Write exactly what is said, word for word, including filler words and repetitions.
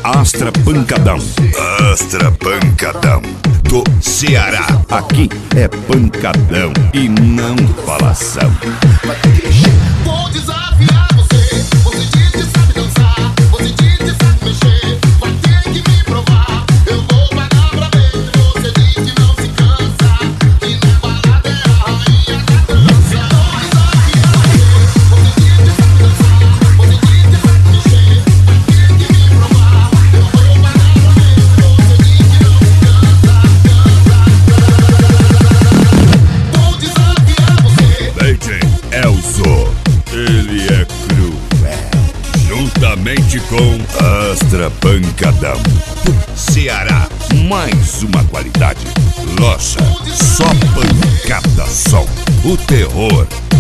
Astra Pancadão. Astra Pancadão do Ceará. Aqui é pancadão e não falação. Vou desafiar você. Você diz que sabe dançar, você diz que sabe mexer. Vai ter que me provar. Eu vou pagar pra ver. Você diz que não se cansa, que na balada é a rainha da dança. Vou desafiar você. Você diz que sabe dançar, você diz que sabe mexer. Vai ter que me provar. Eu vou pagar pra ver. Você diz que não se cansa, cansa. Vou desafiar você. Leite Elzo, ele é cruel. Juntamente com Astra Pancadão do Ceará. Mais uma qualidade. Loja, só pancada som. O terror